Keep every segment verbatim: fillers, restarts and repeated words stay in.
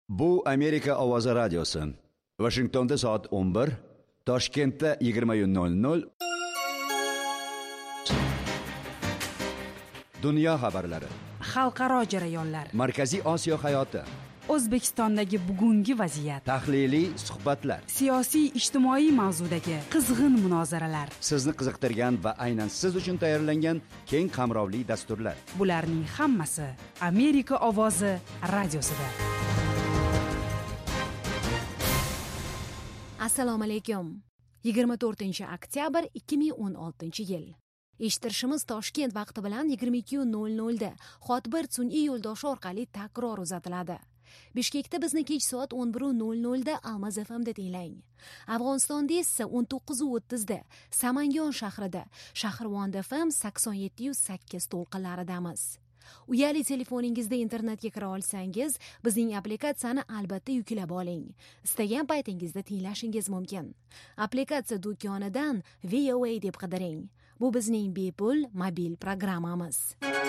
Bu Amerika ovozi radiosi. Washingtonda soat o'n bir, Toshkentda yigirma nol nol. Dunyo xabarlari. Xalqaro jarayonlar. Markaziy Osiyo hayoti. O'zbekistondagi bugungi vaziyat. Tahliliy suhbatlar. Siyosiy ijtimoiy mavzudagi qizg'in munozaralar. Sizni qiziqtirgan va aynan siz uchun tayyorlangan keng qamrovli dasturlar. Bularning hammasi Amerika ovozi radiosida. Assalomu alaykum. yigirma to'rtinchi oktyabr ikki ming o'n oltinchi yil. Eshittirishimiz Toshkent vaqti bilan yigirma ikki nol nol da Xotbir sun'iy yo'ldoshi orqali takror uzatiladi. Bishkekda bizni kech soat o'n bir nol nol da Almaz F M da tinglang. Afg'onistonda esa o'n to'qqiz o'ttiz da Samangon shahrida, Shahrivon F M sakson yetti sakkiz to'lqinlaridamiz. Uyali telefoningizda internetga kira olsangiz, bizning applikatsiyani albatta yuklab oling. Istagan paytingizda tinglashingiz mumkin. Applikatsiya do'konidan V O A deb qidiring. Bu bizning bepul mobil programmamiz.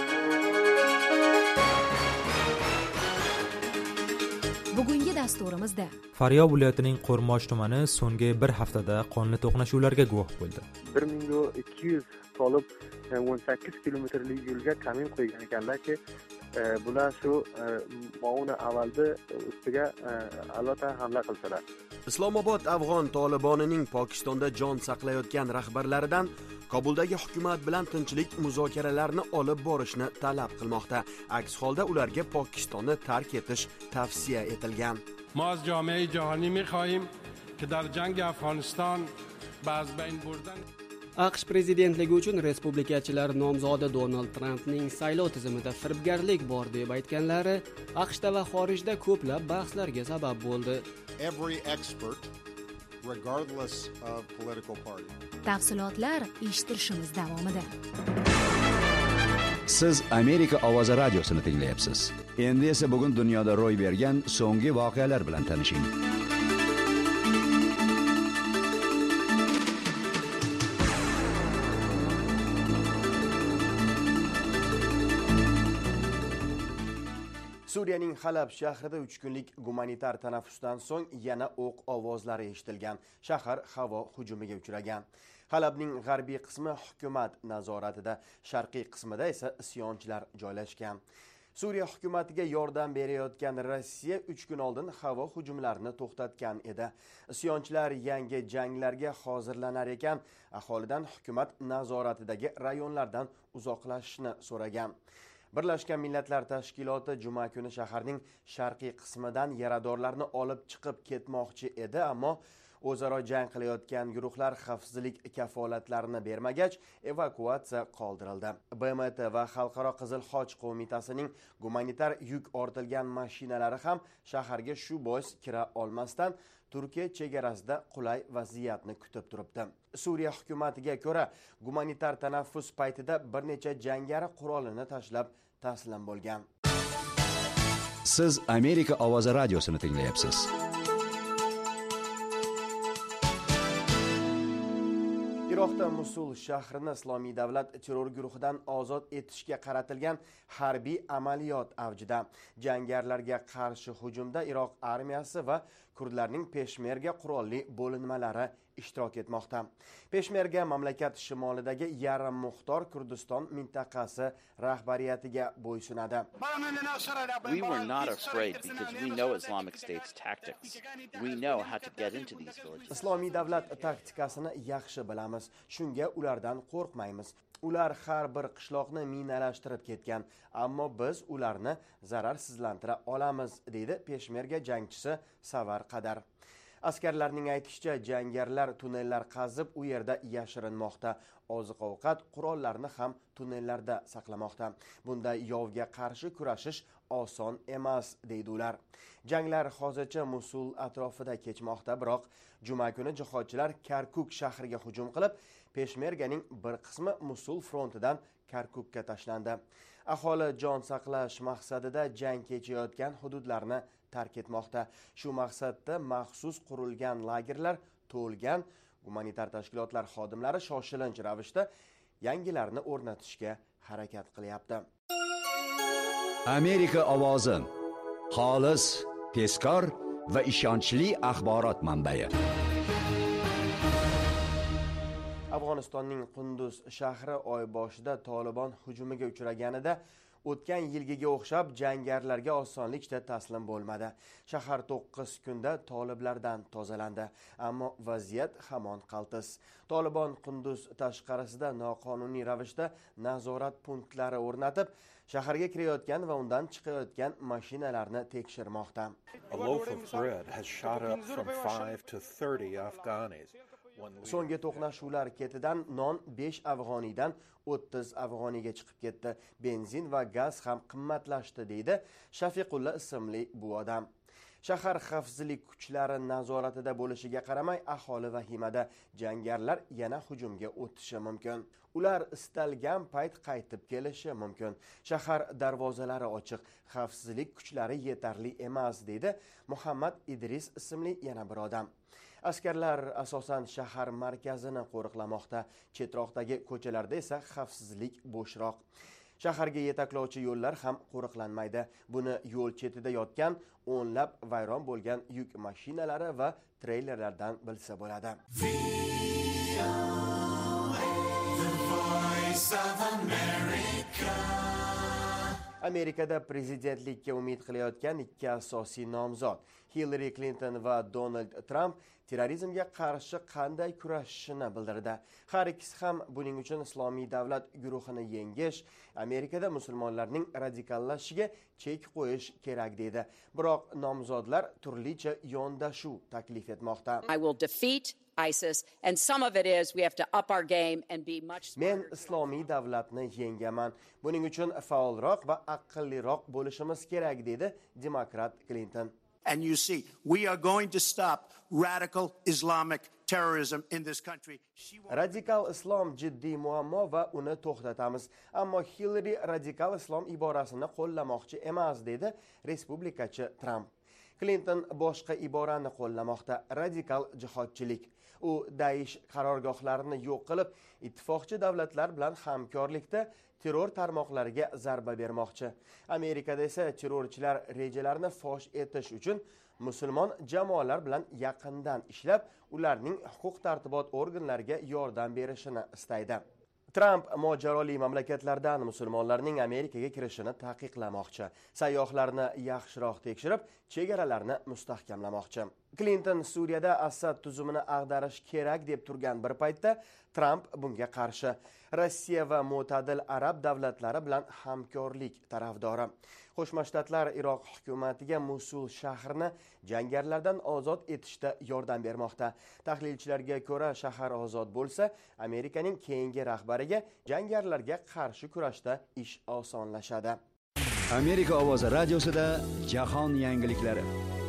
Bugungi dasturimizda Faryob viloyatining Qo'rmosh tumani so'nggi bir haftada qonli to'qnashuvlarga guvoh bo'ldi. bir ming ikki yuz tolib o'n sakkiz kilometrlik yo'lga kamin qo'ygan ekanlarki, bular shu Mouna avalda ustiga albatta hamla qilsalar. Islomobod afg'on Tolibonining Pokistonda jon saqlayotgan rahbarlaridan Kobuldagi hukumat bilan tinchlik muzokaralarini olib borishni talab qilmoqda. Aks holda ularga Pokistonni tark etish tavsiya etilgan. ما از جامعه جهانی می‌خواهیم که در جنگ افغانستان باز بین بردن AQSh prezidentligi uchun respublikachilar nomzodi Donald Trampning saylov tizimida firibgarlik bor deb aytganlari AQShda va xorijda ko'plab bahslarga sabab bo'ldi. Every expert, regardless of political party. Tafsilotlar eshittirishimiz davomida. Siz Amerika ovozi radiosini tinglayapsiz. Endi esa bugun dunyoda ro'y bergan so'nggi voqealar bilan tanishing. Suriyaning Halab shahrida uch kunlik gumanitar tanaffusdan so'ng yana o'q ovozlari eshitilgan. Shahar havo hujumiga uchragan. Halabning g'arbiy qismi hukumat nazoratida, sharqiy qismida esa isyonchilar joylashgan. Suriya hukumatiga yordam berayotgan Rossiya uch kun oldin havo hujumlarini to'xtatgan edi. Isyonchilar yangi janglarga hozirlanar ekan, aholidan hukumat nazoratidagi rayonlardan uzoqlashishni so'ragan. Birlashgan Millatlar Tashkiloti juma kuni shaharning sharqiy qismidan yaradorlarni olib chiqib ketmoqchi edi, ammo o'zaro jang qilayotgan guruhlar xavfsizlik kafolatlarini bermagach, evakuatsiya qoldirildi. B M T va Xalqaro Qizil Xoch qo'mitasining gumanitar yuk ortilgan mashinalari ham shaharga shu bois kira olmasdan Turkiya chegarasida qulay vaziyatni kutib turibdi. Suriya hukumatiga ko'ra, gumanitar tanaffus paytida bir necha jangari qurolini tashlab taslim bo'lgan. Siz Amerika ovozi radiosini tinglayapsiz. Iroqda Musul shahrini Islomiy davlat terror guruhidan ozod etishga qaratilgan harbiy amaliyot avjida. Jangarilarga qarshi hujumda Iroq armiyasi va kurdlarning Peshmerga qurolli bo'linmalari ishtirok etmoqda. Peshmerga mamlakat shimolidagi yarim muxtor Kurdiston mintaqasi rahbariyatiga bo'ysunadi. We were not afraid because we know Islamic State's tactics. We know how to get into these villages. Islomiy davlat taktikasini yaxshi bilamiz. Shunga ulardan qo'rqmaymiz. Ular har bir qishloqni minalashtirib ketgan, ammo biz ularni zararsizlantira olamiz, deydi Peshmerga jangchisi Savar Qadar. Askarlarning aytishicha, jangarilar tunnellar qazib, u yerda yashirinmoqda. Oziq-ovqat, qurollarni ham tunnellarda saqlamoqda. Bunda yovga qarshi kurashish oson emas, deydi ular. Janglar hozircha Musul atrofida kechmoqda, biroq juma kuni jihodchilar Karkuk shahriga hujum qilib, Peshmerganing bir qismi Musul frontidan Karkukka tashlandi. Aholi jon saqlash maqsadida jang kechayotgan hududlarni tark etmoqda. Shu maqsadda maxsus qurilgan lagerlar to'lgan. Gumanitar tashkilotlar xodimlari shoshilinch ravishda yangilarni o'rnatishga harakat qilyapti. Amerika ovozi xolis tezkor va ishonchli axborot manbai. Afg'onistonning Qunduz shahri oy boshida Tolibon hujumiga uchraganida o'tgan yilgiga o'xshab jangarilarga osonlikcha taslim bo'lmadi. Shahar to'qqiz kunda toliblardan tozalandi, ammo vaziyat hamon qaltis. Tolibon Qunduz tashqarisida noqonuniy ravishda nazorat punktlari o'rnatib, shaharga kirayotgan va undan chiqayotgan mashinalarni tekshirmoqda. A loaf of bread has shot up from five to thirty Afghanis. So'nggi to'qnashuvlar ketidan non besh afg'oniydan o'ttiz afg'oniyga chiqib ketdi. Benzin va gaz ham qimmatlashdi, deydi Shafiqulla ismli bu odam. Shahar xavfsizlik kuchlari nazoratida bo'lishiga qaramay, aholi vahimada. Jangarilar yana hujumga o'tishi mumkin. Ular istalgan payt qaytib kelishi mumkin. Shahar darvozalari ochiq, xavfsizlik kuchlari yetarli emas, deydi Muhammad Idris ismli yana bir odam. Askarlar asosan shahar markazini qo'riqlamoqda, chetroqdagi ko'chalarda esa xavfsizlik bo'shroq. Shaharga yetaklovchi yo'llar ham qo'riqlanmaydi. Buni yo'l chetida yotgan o'nlab vayron bo'lgan yuk mashinalari va treylerlardan bilsa bo'ladi. Amerikada prezidentlikka umid qilayotgan ikki asosiy nomzod Hillary Clinton va Donald Trump terrorizmga qarshi qanday kurashishini bildirdi. Har ikkisi ham buning uchun Islomiy davlat guruhini yengish, Amerikada musulmonlarning radikallashishiga chek qo'yish kerak dedi. Biroq nomzodlar turlicha yondashuv taklif etmoqda. I will defeat ISIS, and some of it is we have to up our game and be much smarter. Men Islomiy davlatni yengaman. Buning uchun faolroq va aqlliroq bo'lishimiz kerak, dedi demokrat Clinton. And you see, we are going to stop radical Islamic terrorism in this country. Radikal islom jiddiy muammo va uni to'xtatamiz. Ammo Hillary radikal islom iborasini qo'llamoqchi emas, dedi respublikachi Trump. Clinton boshqa iborani qo'llamoqda, radikal jihodchilik. U Daesh qarorgohlarini yo'q qilib, ittifoqchi davlatlar bilan hamkorlikda terror tarmoqlariga zarba bermoqchi. Amerikada esa terrorchilar rejalarini fosh etish uchun musulmon jamoalar bilan yaqindan ishlab, ularning huquq tartibot organlariga yordam berishini istaydi. Trump mojaroli mamlakatlardan musulmonlarning Amerikaga kirishini taqiqlamoqchi. Sayyohlarni yaxshiroq tekshirib, chegaralarni mustahkamlamoqchi. Clinton Suriyada Assad tuzumini ag'darish kerak deb turgan bir paytda Trump bunga qarshi. Rossiya va mo'tadil arab davlatlari bilan hamkorlik tarafdori. Qo'shma Shtatlar Iroq hukumatiga Mosul shahrini jangarilardan ozod etishda yordam bermoqda. Tahlilchilarga ko'ra, shahar ozod bo'lsa, Amerikaning keyingi rahbariga jangarilarga qarshi kurashda ish osonlashadi. Amerika ovozi radiosida jahon yangiliklari.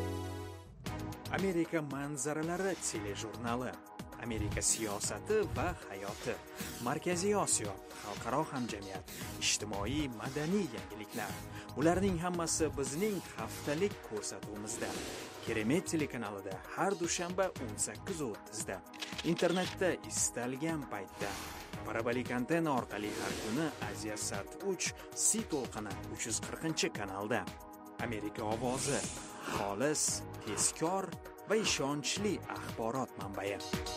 Amerika manzaralari telejurnali. Amerika siyosati va hayoti. Markaziy Osiyo, xalqaro hamjamiyat, ijtimoiy madaniy yangiliklar. Bularning hammasi bizning haftalik ko'rsatuvimizda. Keremet telekanalida har dushanba o'n sakkiz o'ttiz da. Internetda istalgan paytda. Parabolik antenna orqali har kuni Aziyasat uch C to'lqini uch yuz qirqinchi kanalda. Amerika ovozi, xolis, tezkor va ishonchli axborot manbai.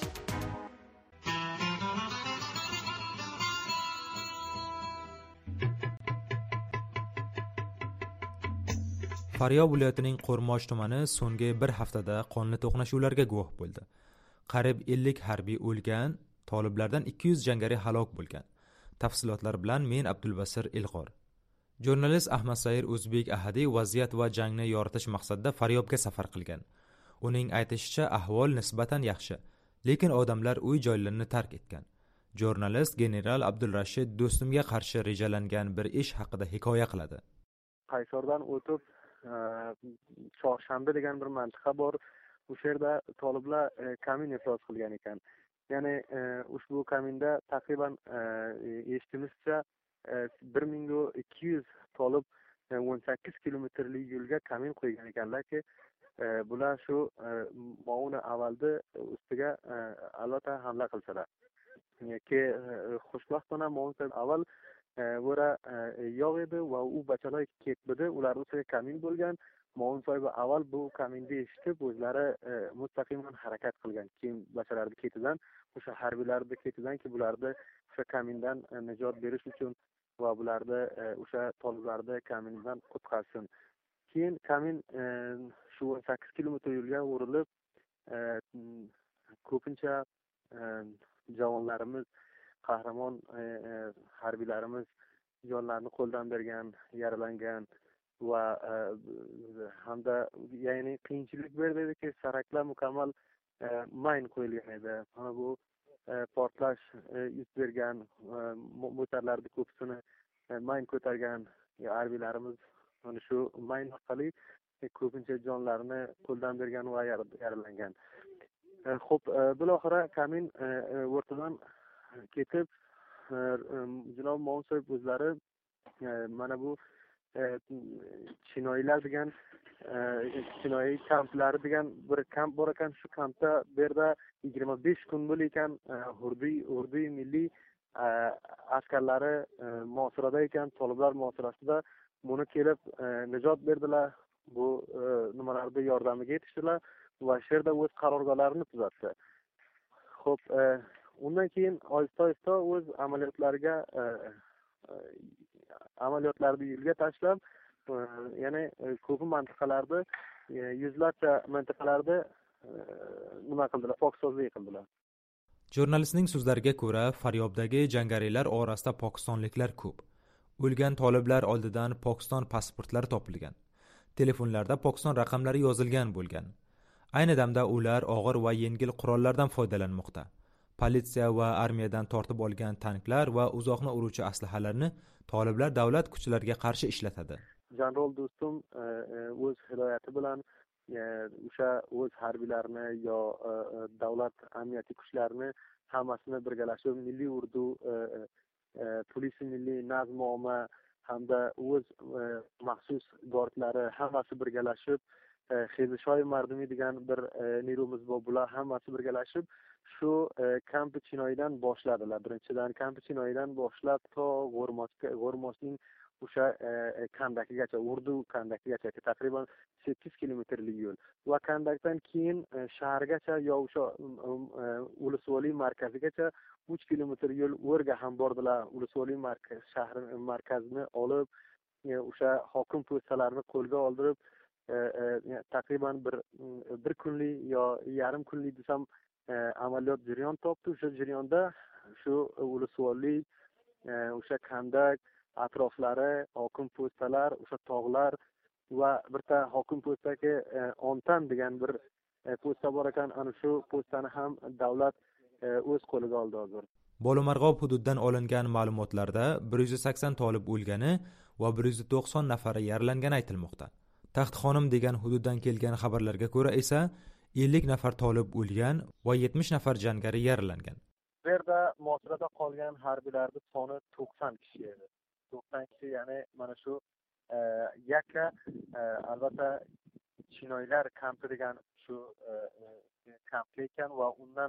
Faryob viloyatining Qo'rmosh tumani so'nggi bir haftada qonli to'qnashuvlarga guvoh bo'ldi. Qariyb ellik harbiy o'lgan, toliblardan ikki yuz jangari halok bo'lgan. Tafsilotlar bilan men Abdulbasir Ilg'or. Jurnalist Ahmad Sair O'zbek Ahadi vaziyat va jangni yoritish maqsadida Faryobga safar qilgan. Uning aytishicha, ahvol nisbatan yaxshi, lekin odamlar uy joylarini tark etgan. Jurnalist general Abdulrashid Do'stumga qarshi rejalangan bir ish haqida hikoya qiladi. Qaysordan o'tib Chorshanba degan bir mantiqa bor. O'sha yerda toliblar kamin iflos qilgan ekan. Ya'ni ushbu kaminda taqriban eshitishimizcha bir ming ikki yuz tolib o'n sakkiz kilometrlik yo'lga kamin qo'ygan ekanlarki, bular shu Mouna avalda ustiga albatta hamla qilsalar. Ki xushbaxtona Mouna aval Vora yo'q edi va u bachalar ketdi, ular ustiga kamin bo'lgan. Mo'min sohibi avval bu kaminni eshitib o'zlari mustaqiman harakat qilgan. Keyin basharlarni ketidan, o'sha harbiylarni ketidanki bularni o'sha kamindan najot berish uchun va bularni o'sha toliblarni kamindan qutqarsin. Keyin kamin shu o'n sakkiz kilometr yo'lga urilib, ko'pincha javonlarimiz, qahramon harbiylarimiz jonlarini qo'ldan bergan, yaralangan va hamda ya'ni qiyinchilik berdiki, saraklar mukammal mayn qo'yilgan edi. Mana bu portlash yuz bergan, motorlarni ko'psini mayn ko'targan harbiylarimiz mana shu mayn orqali ko'pincha jonlarini qo'ldan bergan va yaralangan. Xo'p, bilohira kamin o'rtadan ketib, janob Mo'min sohib o'zlari mana bu chinoylar degan chinoy kamplari degan bir kamp bor ekan. Shu kampda bu yerda yigirma besh kun bo'l ekan hurdiy hurdiy milliy askarlari muosirada ekan. Toliblar muosirasida buni kelib najot berdilar. Bu nimalarda yordamiga yetishdilar va shu yerda o'z qarorgohlarini tuzatdi. Xo'p, undan keyin oyista-oyista o'z amaliyotlariga amaliyotlarni yo'lga tashlab, ya'ni ko'p mintaqalarda, yuzlarcha mintaqalarda nima qildilar, pokisozlik qildilar. Jurnalistning so'zlariga ko'ra, Faryobdagi jangarilar orasida pokistonliklar ko'p. O'lgan toliblar oldidan Pokiston pasportlari topilgan. Telefonlarda Pokiston raqamlari yozilgan bo'lgan. Ayni damda ular og'ir va yengil qurollardan foydalanmoqda. Politsiya va armiyadan tortib olgan tanklar va uzoqni uruvchi aslahalarni toliblar davlat kuchlariga qarshi ishlatadi. Janrol do'stim o'z hidoyati bilan o'sha o'z harbiylarini yo davlat amniyati kuchlarini hammasini birgalashib milliy urdu, polisi milliy nazm-omma hamda o'z maxsus guardlari hammasi birgalashib, Xezishoy mardumi degan bir niromiz bor, bular hammasi birgalashib shu kamp Chinoydan boshladilar. Birinchidan kamp Chinoydan boshlab to G'o'rmosga, G'o'rmosning o'sha Kandakigacha, Urdu Kandakigacha taqriban sakkiz kilometrlik yo'l va Kandakdan keyin shahargacha yo o'sha Ulusvoliy markazigacha uch kilometr yo'l o'rga ham bordilar. Ulusvoliy markaz shahar markazini olib, o'sha hokim postalarini qo'lga oldirib, taqriban bir bir kunlik yo yarim kunlik desam amaliyot jarayon topdi. O'sha jarayonda shu Ulusvoliy, o'sha Kandak atroflari, hokim postalar, o'sha tog'lar va bitta hokim postaki Ontan degan bir posta bor ekan. Ana shu postani ham davlat o'z qo'liga oldi hozir. Bolumarg'ob hududidan olingan ma'lumotlarda bir yuz sakson tolib o'lgani va bir yuz to'qson nafari yaralangani aytilmoqda. Taxtxonim degan hududdan kelgan xabarlarga ko'ra esa ellik nafar tolib o'lgan va yetmish nafar jangari yaralangan. Bu yerda muosirada qolgan harbiylarning soni to'qson kishi edi. to'qson kishi, ya'ni mana shu yakka albatta Chinoylar kampi degan shu kampda ekan va undan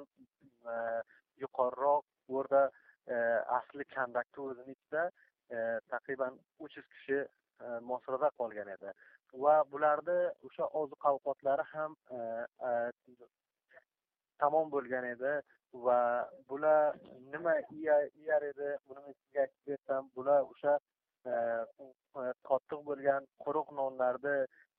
yuqoriroq o'rda asli Kandakda o'zini ichida taqriban uch yuz kishi muosirada qolgan edi. Va bularda o'sha oziq-ovqatlari ham tamom bo'lgan edi va bular nima yeyar edi, buni sizga aytib bersam, bular o'sha qattiq bo'lgan quruq nonlarni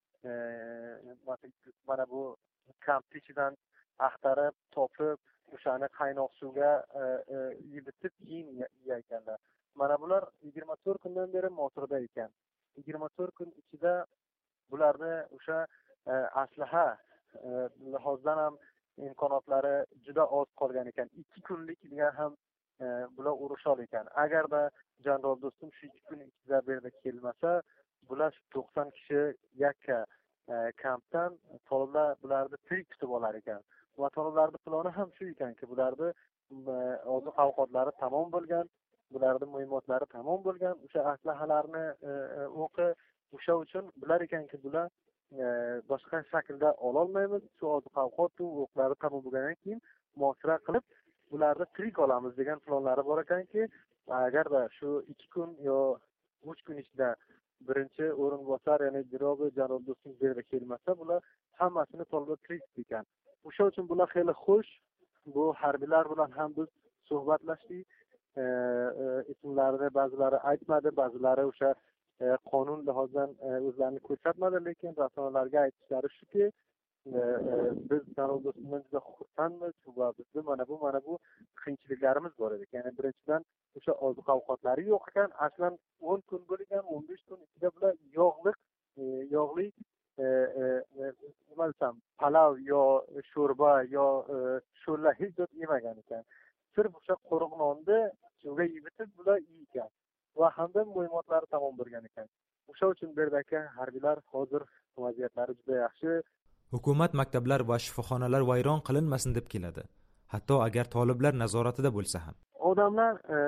mana bu kamp ichidan axtarib topib, o'shani qaynoq suvga yibitib keyin yeyganlar. Mana bular yigirma to'rt kundan beri muosirada ekan. yigirma to'rt kun ichida bularni o'sha aslaha lihozdan ham imkoniyatlari juda oz qolgan ekan. ikki kunlik degan ham bular urushol ekan. Agarda janrol do'stim shu ikki kun ichida bu yerda kelmasa, bular to'qson kishi yakka kampdan toliblar bularni tirik tutib olar ekan. Va toliblarning plani ham shu ekanki, bularni oziq ovqatlari tamom bo'lgan, bularning muhimotlari tamom bo'lgan, o'sha aslahalarni o'qi o'sha uchun bular ekanki, bular boshqa shaklda ololmaymiz. Shu oziq ovqat va o'qlari tamom bo'lgandan keyin muosira qilib bularni tirik olamiz degan planlari bor ekanki, agarda shu ikki kun yo uch kun ichida birinchi o'rinbosar ya'ni Jirobi Jaloliddin bu yerga kelmasa, bular hammasini toliblar kirib ekan. O'sha uchun bular xeyli xush. Bu harbiylar bilan ham biz suhbatlashdik. Ismlarini ba'zilari aytmadi, ba'zilari o'sha qonun lihozidan o'zlarini ko'rsatmadi, lekin rasmlarga aytishlari shuki, biz Jaloliddindan juda xursandmiz va bizda mana bu mana bu qiyinchiliklarimiz bor edi. Ya'ni birinchidan o'sha oziq ovqatlari yo'q ekan, aslan o'n kun bo'lgan, o'n besh kun ichida bular yog'liq, yog'li nima desam, palav yo sho'rba yo sho'rla hech zot yemagan ekan. Sirf o'sha quruq nonni suvga yeyib bular yeygan va hamda mo'ymotlari tamom bo'lgan ekan. O'sha uchun bu yerdagi harbiylar hozir vaziyatlari juda yaxshi. Hukumat maktablar va shifoxonalar vayron qilinmasin deb keladi. Hatto agar toliblar nazoratida bo'lsa ham. Odamlar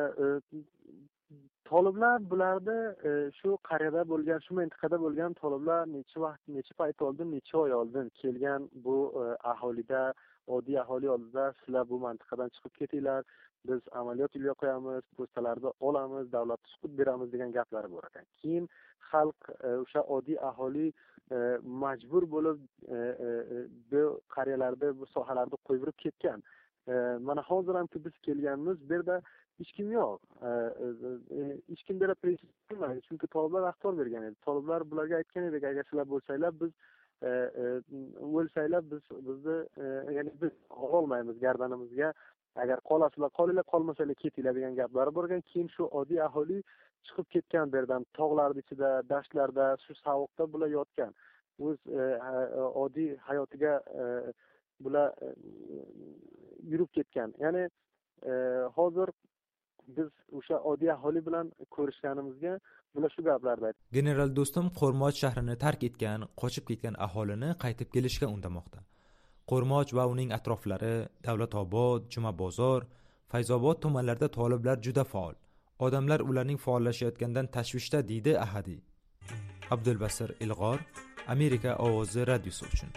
toliblar bularda shu qariyada bo'lgan, shu mintaqada bo'lgan toliblar necha vaqt, necha payt oldin, necha oy oldin kelgan bu aholida, oddiy aholi oldida sizlar bu mintaqadan chiqib ketinglar, biz amaliyot yo'lga qo'yamiz, postalarni olamiz, davlatga sukut beramiz degan gaplari bor ekan. Keyin xalq o'sha oddiy aholi majbur bo'lib bu qariyalarda bu sohalarda qo'yib ketgan. Mana hozir ham biz kelganmiz, bu yerda hech kim yo'q. Hech kim bera qilmaydi, chunki toliblar axtor bergan edi. Toliblar bularga aytgan edi, agar sizlar bo'lsanglar, biz o'lsanglar biz bizni ya'ni biz ololmaymiz gardanimizga. Agar qolasizlar, qolinglar, qolmasanglar ketinglar degan gaplari bo'lgan. Keyin shu oddiy aholi chiqib ketgan bu yerdan, tog'lar ichida, dashtlarda, shu sovuqda bular yotgan. O'z oddiy hayotiga bular yurib ketgan. Ya'ni hozir biz o'sha oddiy aholi bilan ko'rishganimizga bular shu gaplarni aytdi. General Do'stum Qo'rmoch shahrini tark etgan, qochib ketgan aholini qaytib kelishga undamoqda. Qo'rmoch va uning atroflari, Davlatobod, Jumabozor, Fayzobod tumanlarida toliblar juda faol. Odamlar ularning faollashayotganidan tashvishda, deydi Ahadi. Abdulbasir Ilg'or, Amerika ovozi radiosi uchun.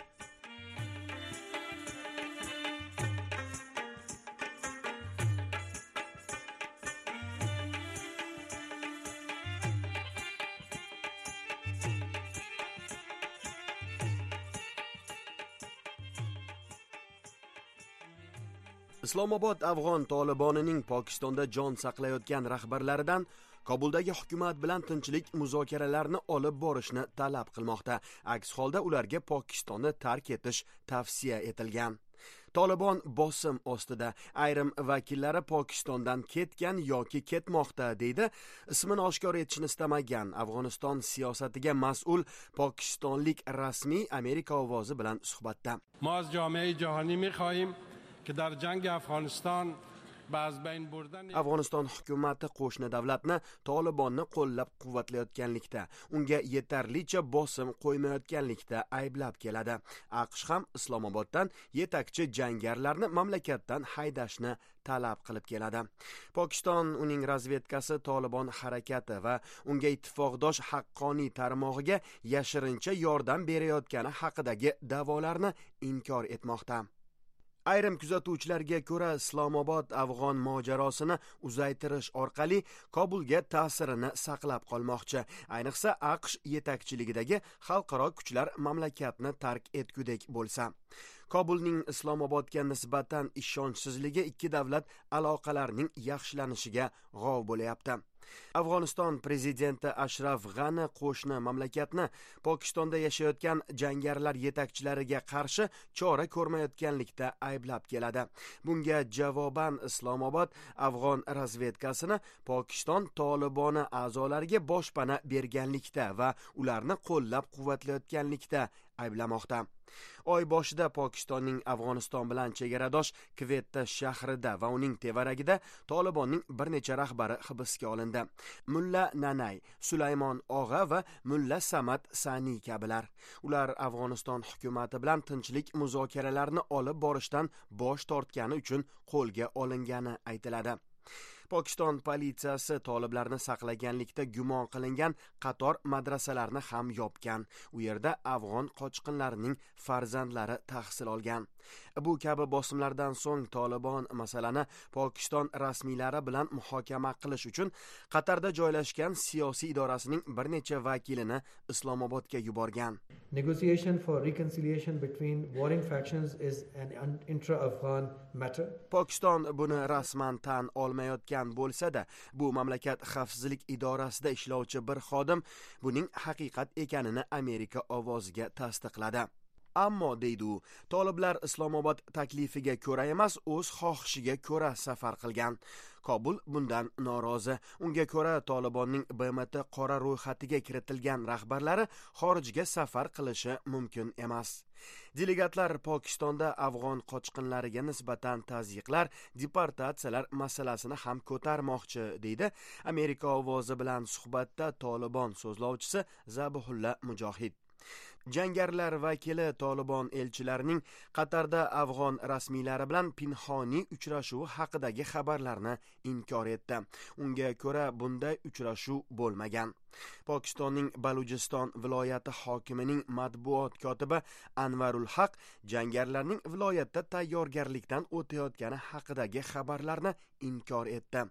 Islomobod afg'on Tolibonining Pokistonda jon saqlayotgan rahbarlaridan Kobuldagi hukumat bilan tinchlik muzokaralarini olib borishni talab qilmoqda. Aks holda ularga Pokistonni tark etish tavsiya etilgan. Tolibon bosim ostida, ayrim vakillari Pokistondan ketgan yoki ketmoqda, deydi ismini oshkor etishni istamagan Afg'oniston siyosatiga mas'ul pokistonlik rasmiy Amerika ovozi bilan suhbatda. ما از جامعه جهانی می‌خواهیم که در جنگ افغانستان Afg'oniston hukumati qo'shni davlatni Tolibonni qo'llab-quvvatlayotganlikda, unga yetarlicha bosim qo'ymayotganlikda ayblab keladi. AQSh ham Islomoboddan yetakchi jangarilarni mamlakatdan haydashni talab qilib keladi. Pokiston, uning razvedkasi Tolibon harakati va unga ittifoqdosh haqqoniy tarmog'iga yashirincha yordam berayotgani haqidagi da'volarni inkor etmoqda. Ayrim kuzatuvchilarga ko'ra, Islomobod afg'on mojarosini uzaytirish orqali Kobulga ta'sirini saqlab qolmoqchi. Ayniqsa AQSh yetakchiligidagi xalqaro kuchlar mamlakatni tark etgudek bo'lsa. Kobulning Islomobodga nisbatan ishonchsizligi ikki davlat aloqalarining yaxshilanishiga g'ov bo'layapti. Afg'oniston prezidenti Ashraf G'ani qo'shni mamlakatni Pokistonda yashayotgan jangarilar yetakchilariga qarshi chora ko'rmayotganlikda ayblab keladi. Bunga javoban Islomobod afg'on razvedkasini Pokiston Toliboni a'zolariga boshpana berganlikda va ularni qo'llab-quvvatlayotganlikda ayblamoqda. Oy boshida Pokistonning Afg'oniston bilan chegaradosh Kvetta shahrida va uning tevaragida Tolibonning bir necha rahbari hibsga olindi. Mulla Nanay, Sulaymon Og'a va Mulla Samad Sani kabilar. Ular Afg'oniston hukumati bilan tinchlik muzokaralarini olib borishdan bosh tortgani uchun qo'lga olingani aytiladi. Pokiston politsiyasi toliblarni saqlaganlikda gumon qilingan qator madrasalarni ham yopgan. U yerda afg'on qochqinlarining farzandlari tahsil olgan. bu kabi bosimlardan so'ng Tolibon masalani Pokiston rasmiylari bilan muhokama qilish uchun Qatarda joylashgan siyosiy idorasining bir necha vakilini Islomobodga yuborgan. Negotiation for reconciliation between warring factions is an intra-Afghan matter. Pokiston buni rasman tan olmayotgan bo'lsa-da, bu mamlakat xavfsizlik idorasida ishlovchi bir xodim buning haqiqat ekanini Amerika ovoziga tasdiqladi. Ammo deydi u, toliblar Islomobod taklifiga ko'ra emas, o'z xohishiga ko'ra safar qilgan. Kobul bundan norozi. Unga ko'ra Tolibonning B M T qora ro'yxatiga kiritilgan rahbarlari xorijga safar qilishi mumkin emas. Delegatlar Pokistonda afg'on qochqinlariga nisbatan tazyiqlar, deportatsiyalar masalasini ham ko'tarmoqchi, deydi Amerika ovozi bilan suhbatda Tolibon so'zlovchisi Zabihulla Mujohid. Jangarilar vakili Tolibon elchilarining Qatarda afg'on rasmiylari bilan pinhoniy uchrashuvi haqidagi xabarlarni inkor etdi. Unga ko'ra bunday uchrashuv bo'lmagan. Pokistonning Balujiston viloyati hokimining matbuot kotibi Anvarul Haq jangarilarning viloyatda tayyorgarlikdan o'tayotgani haqidagi xabarlarni inkor etdi.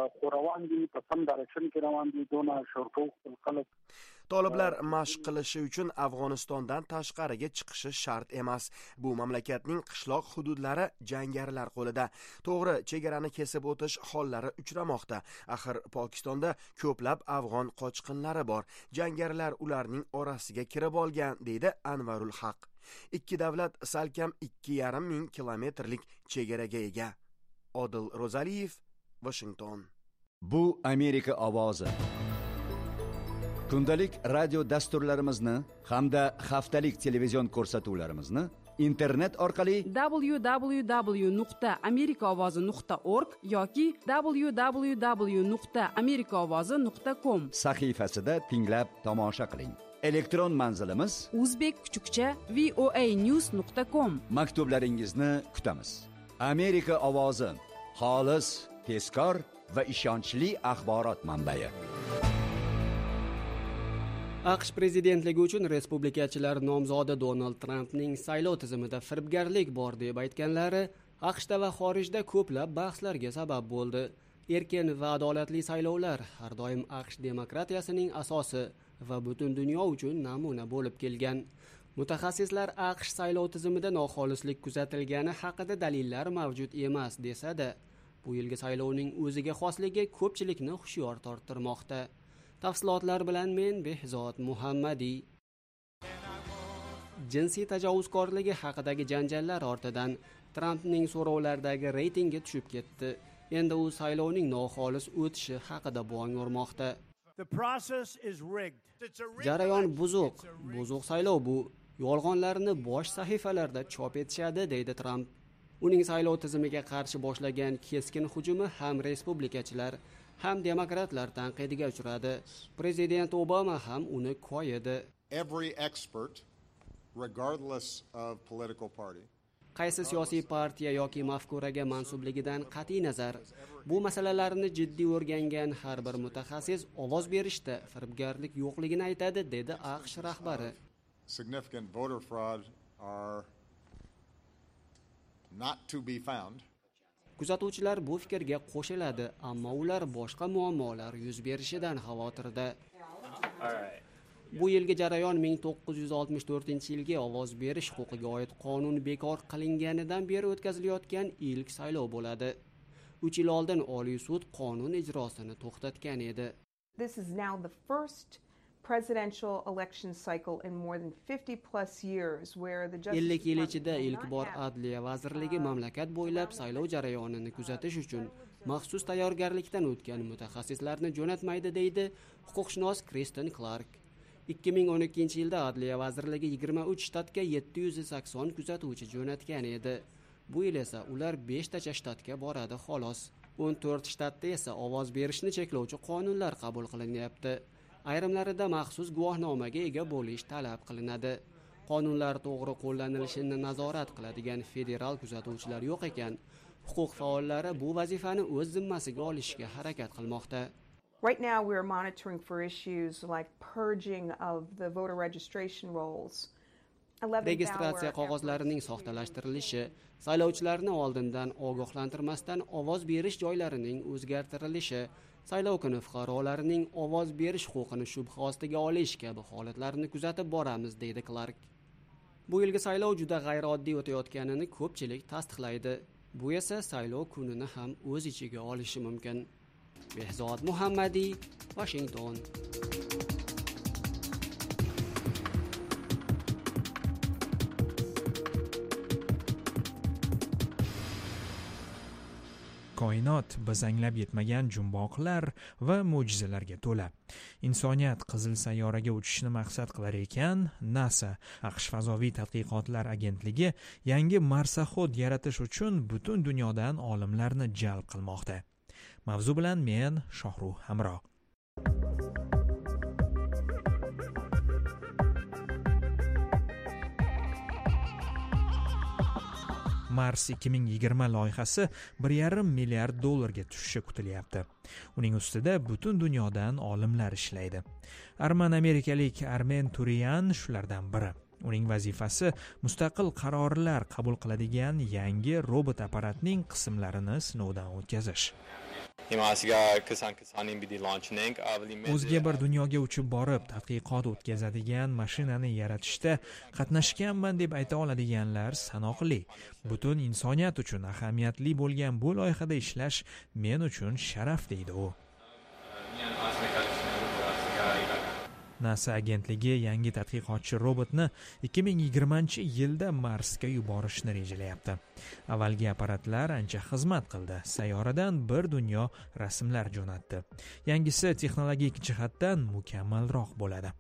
Toliblar mashq qilishi uchun Afg'onistondan tashqariga chiqishi shart emas. Bu mamlakatning qishloq hududlari jangarilar qo'lida. To'g'ri, chegarani kesib o'tish hollari uchramoqda. Axir Pokistonda ko'plab afg'on qochqinlari bor. Jangarilar ularning orasiga kirib olgan, deydi Anvarul Haq. Ikki davlat salkam ikki yarim ming kilometrlik chegaraga ega. Odil Rozaliyev, Washington. Bu Amerika ovozi. Kundalik radio dasturlarimizni hamda haftalik televizion ko'rsatuvlarimizni internet orqali w w w nuqta amerika ovozi nuqta org yoki w w w nuqta amerika ovozi nuqta com sahifasida tinglab tomosha qiling. Elektron manzilimiz uzbek kuchukcha voa news nuqta com. Maktublaringizni kutamiz. Amerika ovozi, xolis, tezkor va ishonchli axborot manbai. AQSh prezidentligi uchun respublikachilar nomzodi Donald Trampning saylov tizimida firibgarlik bor deb aytganlari AQShda va xorijda ko'plab bahslarga sabab bo'ldi. Erkin va adolatli saylovlar har doim AQSh demokratiyasining asosi va butun dunyo uchun namuna bo'lib kelgan. Mutaxassislar AQSh saylov tizimida noxolislik kuzatilgani haqida dalillar mavjud emas desa-da, bu yilgi saylovning o'ziga xosligi ko'pchilikni hushyor torttirmoqda. Tafsilotlar bilan men Behzod Muhammadiy. Jinsiy tajovuzkorligi haqidagi janjallar ortidan Trampning so'rovlardagi reytingi tushib ketdi. Endi u saylovning noxolis o'tishi haqida bong urmoqda. Jarayon buzuq, buzuq saylov bu. Yolg'onlarni bosh sahifalarda chop etishadi, deydi Tramp. Uning saylov tizimiga qarshi boshlagan keskin hujumi ham respublikachilar ham demokratlar tanqidiga uchradi. Prezident Obama ham uni koyidi. Every expert, regardless of political party, qaysi siyosiy partiya yoki mafkuraga mansubligidan qat'iy nazar, bu masalalarni jiddiy o'rgangan har bir mutaxassis ovoz berishda firibgarlik yo'qligini aytadi, dedi AQSh rahbari. Significant voter fraud are not to be found. Kuzatuvchilar bu fikrga qo'shiladi, ammo ular boshqa muammolar yuz berishidan xavotirda. Bu yilgi jarayon ming to'qqiz yuz oltmish to'rtinchi yilgi ovoz berish huquqiga oid qonun bekor qilinganidan beri o'tkazilayotgan ilk saylov bo'ladi. uch yil oldin Oliy sud qonun ijrosini to'xtatgan edi. This is now the first presidential election cycle in more than fifty plus years where the justice ellik yil ichida ilk bor Adliya vazirligi mamlakat bo'ylab saylov jarayonini kuzatish uchun maxsus tayyorgarlikdan o'tgan mutaxassislarni jo'natmaydi, deydi huquqshunos Kristen Clark. ikki ming o'n ikkinchi yilda Adliya vazirligi yigirma uch shtatga yetti yuz sakson kuzatuvchi jo'natgan edi. Bu yil esa ular besh tacha shtatga boradi xolos. o'n to'rt shtatda esa ovoz berishni cheklovchi qonunlar qabul qilinyapti. Ayrimlarida maxsus guvohnomaga ega bo'lish talab qilinadi. Qonunlar to'g'ri qo'llanilishini nazorat qiladigan federal kuzatuvchilar yo'q ekan, huquq faollari bu vazifani o'z zimmasiga olishga harakat qilmoqda. Right now we are monitoring for issues like purging of the voter registration rolls registratsiya qog'ozlarining soxtalashtirilishi, saylovchilarni oldindan ogohlantirmasdan ovoz berish joylarining o'zgartirilishi, saylov kuni fuqarolarning ovoz berish huquqini shubha ostiga olish kabi holatlarni kuzatib boramiz, deydi Clark. Bu yilgi saylov juda g'ayrioddiy o'tayotganini ko'pchilik tasdiqlaydi. Bu esa saylov kunini ham o'z ichiga olishi mumkin. Behzod Muhammadiy, Washington. Koinot biz anglab yetmagan jumboqlar va mo'jizalarga to'la. Insoniyat qizil sayyoraga uchishni maqsad qilar ekan, NASA, AQSh fazoviy tadqiqotlar agentligi yangi marsaxod yaratish uchun butun dunyodan olimlarni jalb qilmoqda. Mavzu bilan men Shohruh Hamro. Mars ikki ming yigirma loyihasi bir yarim milliard dollarga tushishi kutilyapti. Uning ustida butun dunyodan olimlar ishlaydi. Arman-amerikalik Armen Turian shulardan biri. Uning vazifasi mustaqil qarorlar qabul qiladigan yangi robot apparatning qismlarini sinovdan o'tkazish. O'zga bir dunyoga uchib borib tadqiqot o'tkazadigan mashinani yaratishda qatnashganman deb ayta oladiganlar sanoqli. Butun insoniyat uchun ahamiyatli bo'lgan bu loyihada ishlash men uchun sharaf, deydi u. NASA agentligi yangi tadqiqotchi robotni ikki ming yigirmanchi yilda Marsga yuborishni rejalayapti. Avvalgi apparatlar ancha xizmat qildi. Sayyoradan bir dunyo rasmlar jo'natdi. Yangisi texnologik jihatdan mukammalroq bo'ladi.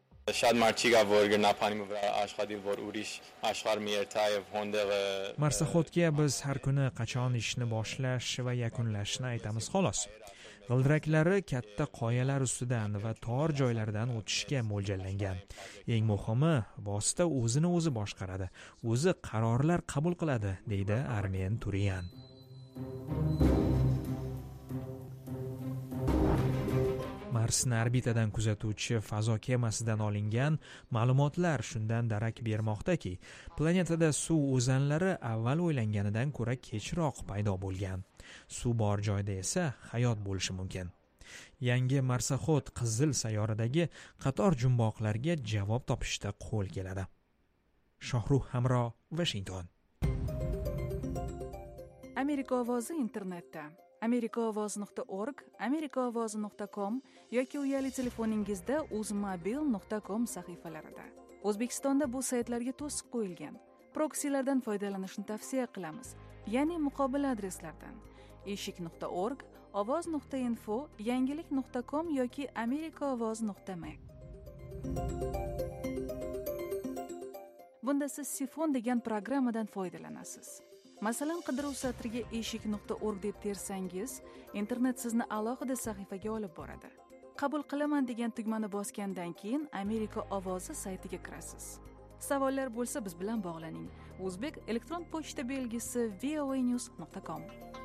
Marsaxodga biz har kuni qachon ishni boshlash va yakunlashni aytamiz xolos. G'ildiraklari katta qoyalar ustidan va tor joylardan o'tishga mo'ljallangan. Eng muhimi, vosita o'zini o'zi boshqaradi, o'zi qarorlar qabul qiladi, deydi Armen Turian. Marsni orbitadan kuzatuvchi fazo kemasidan olingan ma'lumotlar shundan darak bermoqdaki, planetada suv o'zanlari avval o'ylanganidan ko'ra kechroq paydo bo'lgan. Suv bor joyda esa hayot bo'lishi mumkin. Yangi marsaxod qizil sayyoradagi qator jumboqlarga javob topishda qo'l keladi. Shohruh Hamro, Washington. Amerika ovozi internetda amerikaovoz nuqta org, amerikaovoz nuqta com yoki uyali telefoningizda uzmobil nuqta com sahifalarida. O'zbekistonda bu saytlarga to'siq qo'yilgan. Proksilardan foydalanishni tavsiya qilamiz, ya'ni muqobil adreslardan eshik nuqta org, ovoz nuqta info, yangilik nuqta com yoki amerikaovoz nuqta m. Bunda siz Sifon degan programmadan foydalanasiz. Masalan, qidiruv satriga eshik nuqta org deb tersangiz, internet sizni alohida sahifaga olib boradi. Qabul qilaman degan tugmani bosgandan keyin Amerika ovozi saytiga kirasiz. Savollar bo'lsa biz bilan bog'laning. O'zbek elektron pochta belgisi v o a news nuqta com.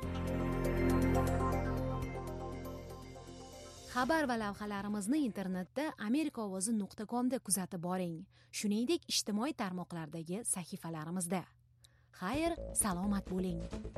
Xabar va lavhalarimizni internetda amerikaovozi nuqta com da kuzatib boring. Shuningdek, ijtimoiy tarmoqlardagi sahifalarimizda. Xayr, salomat bo'ling.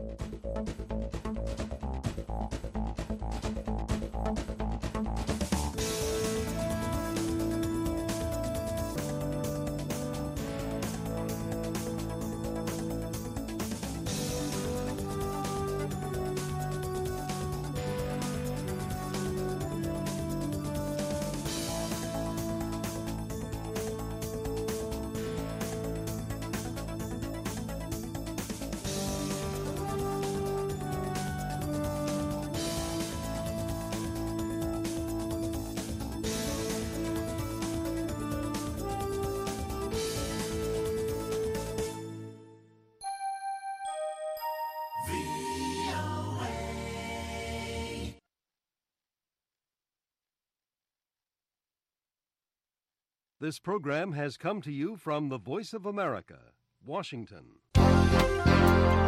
This program has come to you from the Voice of America, Washington.